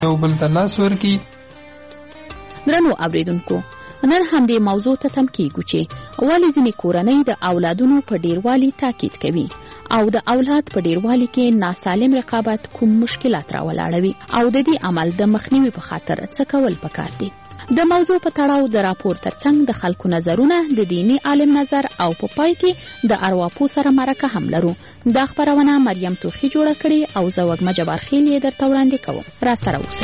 یو بل ته لاس ورکړي. درنو اوریدونکو، نن همدې موضوع ته تم کیږو چې ولې ځینې کورنۍ د اولادونو په ډیروالي تاکید کوي او د اولاد په ډیروالي کې ناسالم رقابت کوم مشکلات راولاړوي او د دې عمل د مخنیوي په خاطر څه کول پکار دي. د موضوع په تړاو د راپور ترڅنګ د خلکو نظرونه، د دینی عالم نظر او په پای کې د ارواپو سره مرکه هم لرو. دا خبرونه مریم توخی جوړه کړې او زه وږمه جبارخیل یې درته وړاندې کوم. راسره اوسئ.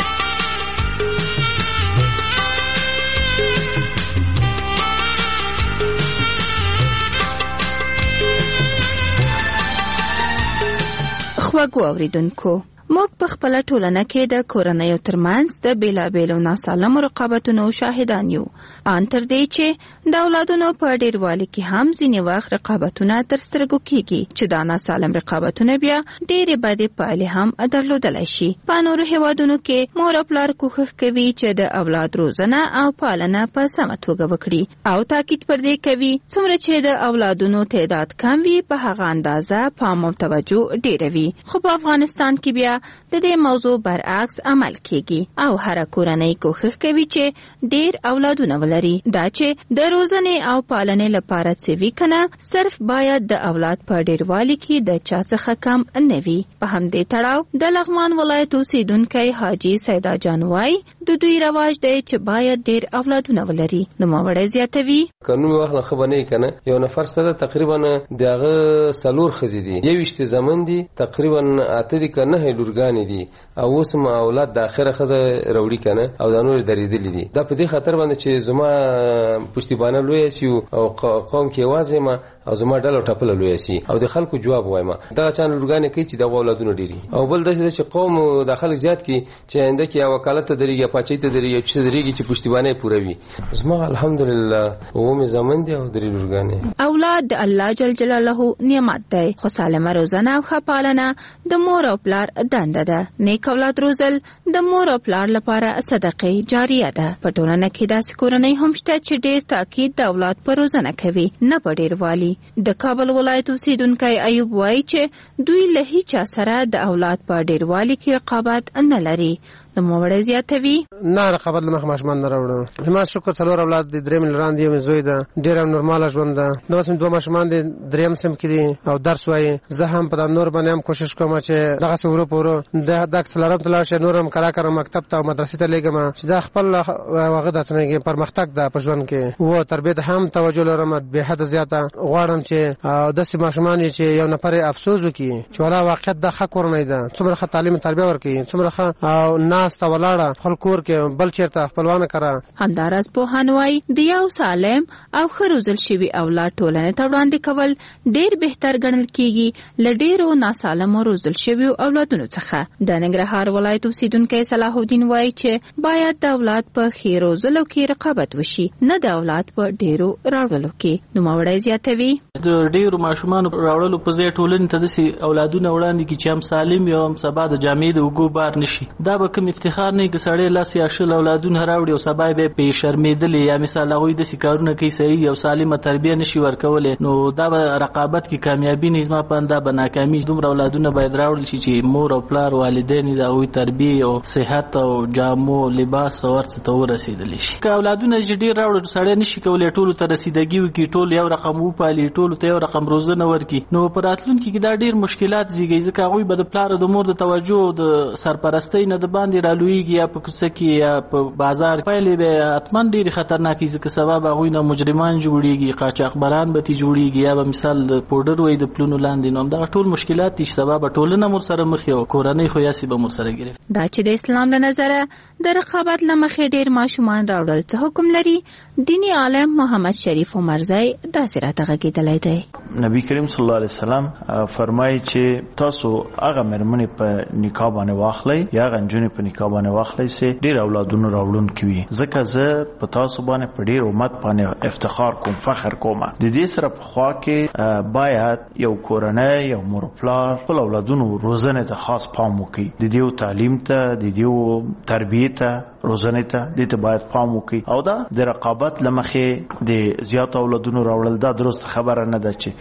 خواږو اوریدونکو، موږ په خپله ټولنه کې د کورنیو ترمنځ د بیلابیلو ناسالمو رقابتونو شاهدان یو. ان تر دې چې د اولادونو په ډیروالي کې هم ځینې وخت رقابتونه تر سترګو کېږي چې دا ناسالم رقابتونه بیا ډېرې بدې پایلې هم درلودلی شي. په نورو هیوادونو کې مور او پلار کوښښ کوي چې د اولاد روزنه او پالنه په سمه توګه وکړي او تاکید پر دې کوي څومره چې د اولادونو تعداد کم وي په هغه اندازه پام او توجه ډېره وي. خو په افغانستان کې بیا د دې موضوع برعکس عمل کیږي او هر کورنۍ کوښښ کوي چې ډېر اولادونه ولري. دا چې د روزنې او پالنې لپاره څه وی کنه صرف باید د اولاد په ډیروالي کې د چا څخه کم نه وي. په همدې تړاو د لغمان ولایت اوسیدونکی حاجي سیدا جان وایي د دوی رواج دی چې باید ډېر اولادونه ولري. نوموړی زیاتوي قانون واخله خبرنه کنه یو نفر سره تقریبا دغه سلور خزي دي، 21 زمن دي، تقریبا اته دي کنه لورګانی دي او اوس ما اولاد د اخره خزه وروړي کنه او د نور درېدلې دي. دا په دې خاطر باندې چې زما پښتیبانه لوی سي او قوم کې وازه ما او زما ډله ټپله لوی سي او د خلکو جواب وایم دا چان لورګانی کوي چې د اولادونو ډيري او بل د چې قوم داخل زیات کی چې انده کې وکالت درېږي پچې ته درېږي چې درېږي چې پښتیبانه پوره وي. زما الحمدلله اومه زمن دي او درې لورګانی. اولاد د الله جل جلاله نعمت دی، خو سالمه روزنه او ښه پالنه د مور او پلار دنده ده. نیک اولاد روزل د مور او پلار لپاره صدقه جاریه ده. په ټولنه کې داسې کورنۍ هم شته چې ډېر تاکید د اولاد پر روزنه کوي، نه په ډیروالي. د کابل ولایت اوسیدونکی ایوب وایي چې دوی له هیچا سره د اولاد په ډیروالي کې رقابت نه لري. نوموړی زیاتوي نه رقابت له مخې ماشومان نه راوړو. زما شکر څلور اولاد دي، درې مې لران دي، یو مې زوی ده، ډېره نورماله ژوند ده. دا اوس مې دوه ماشومان دي، درېیم صنف کې دي او درس وایي. زه هم په دا نور باندې هم کوشش کوم چې دغسې ورو په ورو دا څلورم ته لاړ شي، نور هم کله کله مکتب ته او مدرسې ته لېږم چې دا خپل هغه ده څنګه پرمختګ ده په ژوند کې و تربیې ته هم توجه لرم بې حده زیاته. غواړم چې داسې ماشومان چې یو نفر افسوس وکړي چې والا واقعیت دا ښه کورنۍ ده، څومره ښه تعلیم تربیه ورکوي، څومره ښه او ناسته ولاړه خپل کور کې بل چېرته خپلوانه کړه. همداراز پوهان وایي د یو سالم او ښه روزل شوي اولاد ټولنې ته وړاندې کول ډېر بهتر ګڼل کېږي له ډېرو ناسالمو روزل شویو اولادونو څخه. د ننګرهار ولایت اوسیدونکی صلاح الدین وایي چې باید د اولاد په ښې روزلو کې رقابت وشي، نه د اولاد په ډېرو راوړلو کې. نوموړی زیاتوي د ډېرو ماشومانو راوړلو په ځای ټولنې ته داسې اولادونه وړاندې کړي چې هم سالم یو هم سبا د جامعې د اوږو بار نشي. دا به کوم افتخار نه که سړی لاس یا شل اولادونه راوړي او سبا به پې شرمېدلې یا مثال هغوی داسې کارونه کوي صحیح او سالمه تربیه نشي ورکولی، نو دا به رقابت کې کامیابي نه زما په انده به ناکامي. دومره اولادونه باید راوړل شي چې مور او پلار والدین د هغوی تربیې او صحت او جامو لباس او هر څه ته ورسېدلی شي. که اولادونه چې ډېر راوړل سړی نشي کولی ټولو ته رسیدګي وکړي، ټول یو رقم وپالي، ټولو ته یو رقم روزنه ورکړي، نو په راتلونکي کې دا ډېر مشکلات زیږي ځکه هغوی به د پلار او د مور د توجه او د سرپرستۍ نه د باندې رالویږي یا په کوڅه کې یا په بازار. پایلې به حتما ډېرې خطرناکې ځکه سبا به هغوی نه مجرمان جوړېږي، قاچاقبران به ترې جوړېږي یا به مثال د پوډر وایي د پلونو لاندې. نو همدغه ټول مشکلات دي چې سبا به ټولنه مور سره مخ او کورنۍ خو یاسې به مور سره ګرفت. دا چې د اسلام له نظره د رقابت له مخې ډېر ماشومان راوړل څه حکم لري، دیني عالم محمد شریف عمرزی داسې راته غږېدلی دی. نبی کریم صلی الله علیه وسلم فرمایي چې تاسو هغه مېرمنې په نکاح باندې واخلئ یا هغه نجونې په نکاح باندې واخلئ چې ډېر اولادونه راوړونکي وي، ځکه زه په تاسو باندې په ډېر امت باندې افتخار کوم، فخر کوم. د دې سره په خوا کې باید یو کورنۍ یو مور او پلار خپل اولادونو روزنې ته خاص پام وکړي، د دې تعلیم ته، د دې تربیې ته، روزنې ته دې ته باید پام وکړي. او دا د رقابت له مخې د زیات اولادونو راوړل دا درست خبره نه ده چې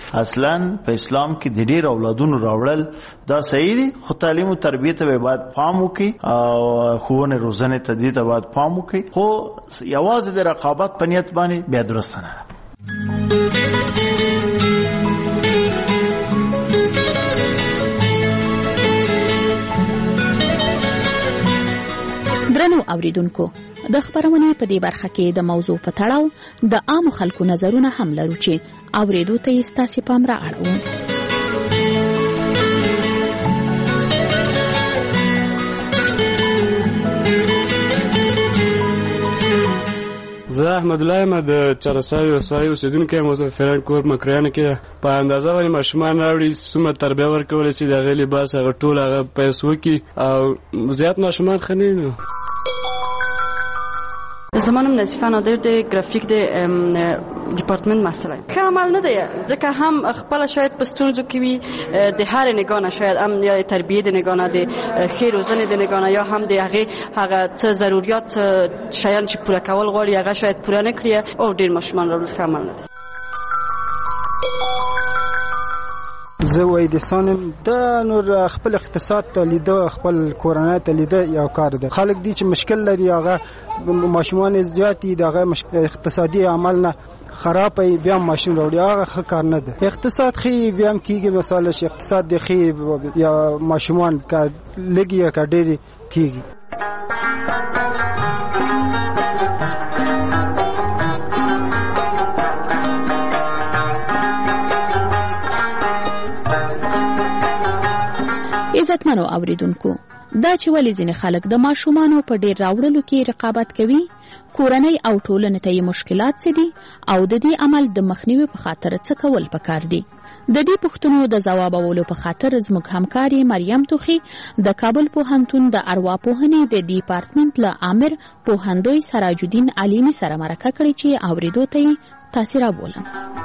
اصلا په اسلام کې د ډیر اولادونو راوړل دا صحیح دي، خو تعلیم او تربیت ته باید پام وکړي او ښوونې روزنې ته دې ته باید پام وکړي، خو یوازې د رقابت په نیت باندې بیا درست نه ده. درنو اوریدونکو، د خبرونې په دې برخه کې د موضوع په تړاو د عامو خلکو نظرونه هم لرو چې اوریدو ته یې ستاسې پام را اړوو. زه احمد الله یم، د چارساوي ولسوالۍ اوسېدونکی یم. اوس فرهنګ کور مکریانو کې په اندازه باندې ماشومان راوړي، څومره تربیه ورکولی شي، د هغې لباس هغه ټول هغه پیسې وکړي او زیات ماشومان ښه نه وي. زما نوم نظیفه نادر د ګرافیک د ډپارټمنټ مسئله ښه عمل نه دی، ځکه هم خپله شاید په ستونزو کې وي، د هر نگاه نه شاید هم یا تربیه د نگاه نه، د ښې روزنې د نگاه نه، یا هم د هغې هغه څه ضروریات شیان چې پوره کول غواړي هغه شاید پوره نه کړي او ډېر ماشومان راوړل ښه عمل نه دی. زه وایدسانم د نور خپل اقتصاد ته لیده، خپل کورنۍ ته لیده یو کار ده. خلک دي چې مشکل لري، هغه ماشومان زیات دي، دغه اقتصادي عمل نه خراب ای بیا ماشین راوړي، هغه ښه کار نه ده. اقتصاد خې بیا هم کیږي، مثلا چې اقتصاد د خې یا ماشومان کا لګي یا کا ډېری کیږي. عزتمنو اوریدونکو، دا چې ولې ځینې خلک د ماشومانو په ډیر راوړلو کې رقابت کوي، کورنۍ او ټولنې ته یې مشکلات څه دي او د دې عمل د مخنیوي په خاطر څه کول پکار دي. د دې پوښتنو د ځوابولو په خاطر زموږ همکاري مریم توخي د کابل پوهنتون د ارواپوهنې د ډیپارټمنټ له امر پوهندوی سراج الدین علیمی سره مرکه کړې چې اوریدو ته یې تاثیر بولم.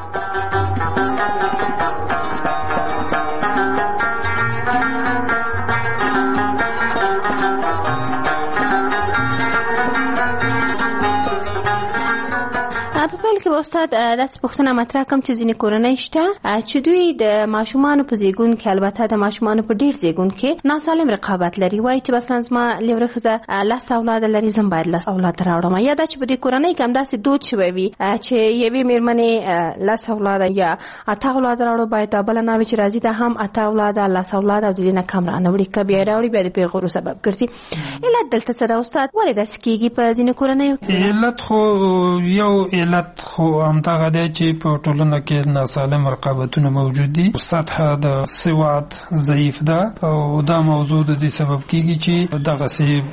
په پیل کې استاد داسې پوښتنه مطرح کوم چې ځینې کورنۍ شته چې دوی د ماشومانو په زیږون کې، البته د ماشومانو په ډیر زیږون کې ناسالم رقابت لري، وایي چې مثلا زما لیوره ښځه 10 اولاد لري، زم باید 10 اولاد راوړم، یا دا چې په دې کورنۍ کې هم داسې دود شوی وي چې یوې میرمنې 10 اولاد یا 8 اولاد راوړو، باید دا بله نه وي چې راځي دا هم 8 اولاد 10 اولاد او د دې نه کم رانهوړي، که بیا راوړي بیا د پیغورو سبب ګرځي. علت دلته څه ده استاد؟ ولې داسې کېږي په ځینې کورنیو؟ علت خو یو علت خو همدغه دی چې په ټولنه کې ناسالم رقابتونه موجود دي، سطح د سواد ضعیف ده او دا موضوع د دې سبب کېږي چې دغه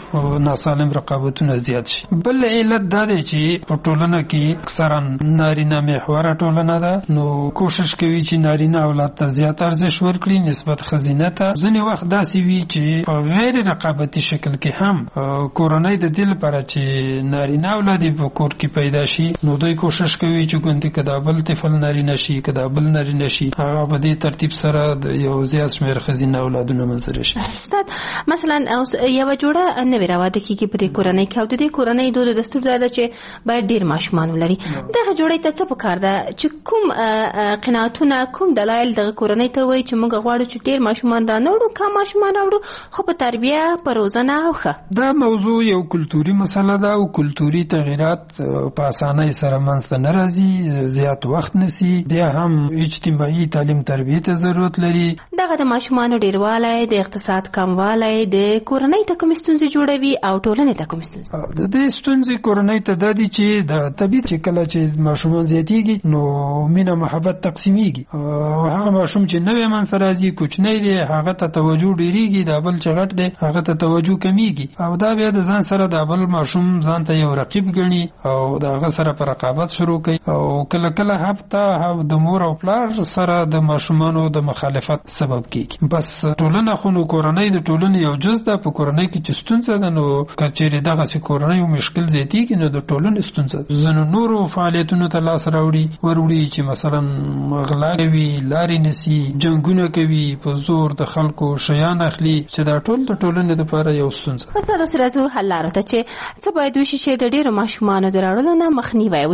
ناسالم رقابتونه زیات شي. بل علت دا دی چې په ټولنه کې اکثرا نارینه محوره ټولنه ده، نو کوشش کوي چې نارینه اولاد ته زیات ارزښت ورکړي نسبت ښځینه ته. ځینې وخت داسې وي چې په غیر رقابتي شکل کې هم کورنۍ د دې لپاره چې نارینه اولاد په کور کې پیدا شي، نو دوی کوشش کوي چې ګوندې که دا بل طفل نارینه شي، که دا بل نارینه شي، هغه په دې ترتیب سره د یو زیات شمېر ښځینه اولادونه منځته شي. استاد مثلا یوه جوړه نوې راواده کېږي په دې کورنۍ کې او د دې کورنۍ دود دستور دا ده چې باید ډېر ماشومان ولري، دغه جوړې ته څه پکار ده چې کوم قناعتونه، کوم دلایل دغه کورنۍ ته وایي چې موږ غواړو چې ډېر ماشومان رانهوړو، کم ماشومان راوړو، خو په تربیه، په روزنه او ښه؟ دا موضوع یو کلتوري مسله ده او کلتوري تغیرات په اسانۍ سره منځته نه راځي، زیات وخت نسی، بیا هم اجتماعي تعلیم تربیه ته ضرورت لري. دغه د ماشومانو ډیروالی، د اقتصاد کموالی د کورنۍ ته کومې ستونزې جوړوي او ټولنې ته کومې ستونزې؟ د دې ستونزې کورنۍ ته دا دي چې د طبیعت چې کله چې ماشومان زیاتېږي نو مینه محبت تقسیمیږي او هغه ماشوم چې نوی منځته راځي کوچنی دی هغه ته توجه ډېرېږي، دا بل چې غټ دی هغه ته توجه کمیږي او دا بیا د ځان سره دا بل ماشوم ځان ته یو رقیب ګڼي او د هغه سره په رقابت شروع کوي او کله کله هفته د مور او پلار سره د ماشومانو د مخالفت سبب کیږي. بس ټولنه خو نو کورنۍ د ټولنې یو جز ده، په کورنۍ کې چې ستونزه ده نو که چیرې دغسې کورنۍ مشکل زیاتېږي نو د ټولنې ستونزه ده. ځینو نورو فعالیتونو ته لاس وروړي چې مثلا غلا کوي، لارې نیسي، جنګونه کوي، په زور د خلکو شیان اخلي، چې دا ټول د ټولنې لپاره یو ستونزه. استاد اوس راځو حل لارو ته چې څه باید وشي چې د ډېرو ماشومانو د راوړلو نه مخنیوی وشي.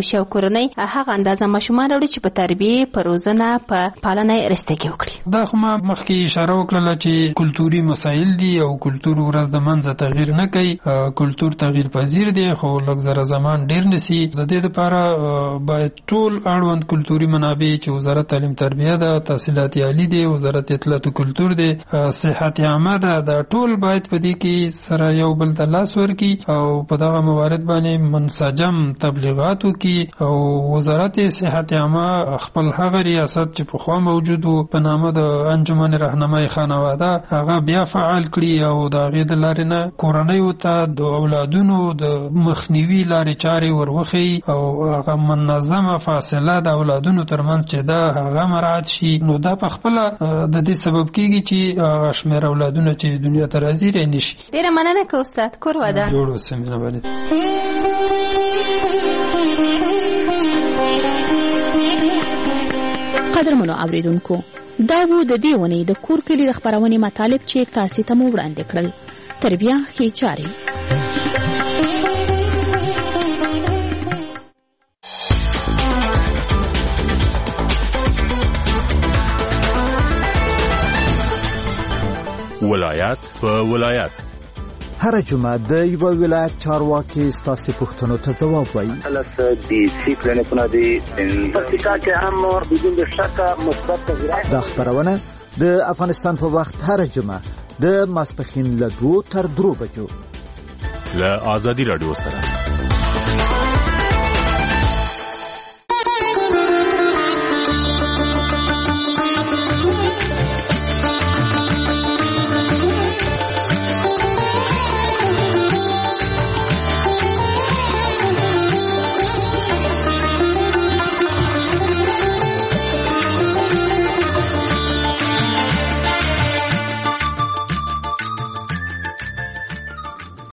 وشي او کورنۍ هغه اندازه ماشومان راوړي چې په تربیه په روزنه په پالنه رستګي وکړي. دا خو ما مخکې اشاره وکړه چې کلتوري مسایل دي او کلتور ورځ د منځه تغییر نه کوي. کلتور تغییر پذیر دی خو لږ زره زمان ډیر نسی. د دې لپاره باید ټول اړوند کلتوري منابع چې وزارت تعلیم تربیه ده، تحصیلات عالی دی، وزارت اطلاعات او کلتور دی، صحت عامه ده، دا ټول باید په دې کې سره یو بل ته لاس ورکړي او په دغه موارد باندې منسجم تبلیغات وکړي او وزارت صحت عامه خپل هغه ریاست چې په خوا موجود و په نامه د انجمن راهنمای خانواده هغه بیا فعال کړي او د هغې د لارې نه کورنیو ته د اولادونو د مخنیوي لارې چارې وروښیي او هغه منظمه فاصله د اولادونو ترمنځ چې ده هغه مراعات شي. نو دا په خپله د دې سبب کېږي چې هغه شمېر اولادونه چې دنیا ته راځي رانه شي. ډېره مننه که استاد کور وده جوړ اوسئ. مهرباني. قدرمنو اوریدونکو، دا وو د دې ونې د کور کلي د خپرونې مطالب چې تاسو ته مو وړاندې کړل. تربیه ښې چارې. ولایت په ولایت هر جمعه د یو ولایت چارواکي ستاسو پوښتنو ته ځواب وایي. د سیکلن په دې پرتګال کې هم بدون شک مثبت تغیرات. دا خبرونه د افغانستان په وخت هر جمعه د ماسپښین له 2 تر 3 بجو له آزادي رادیو سره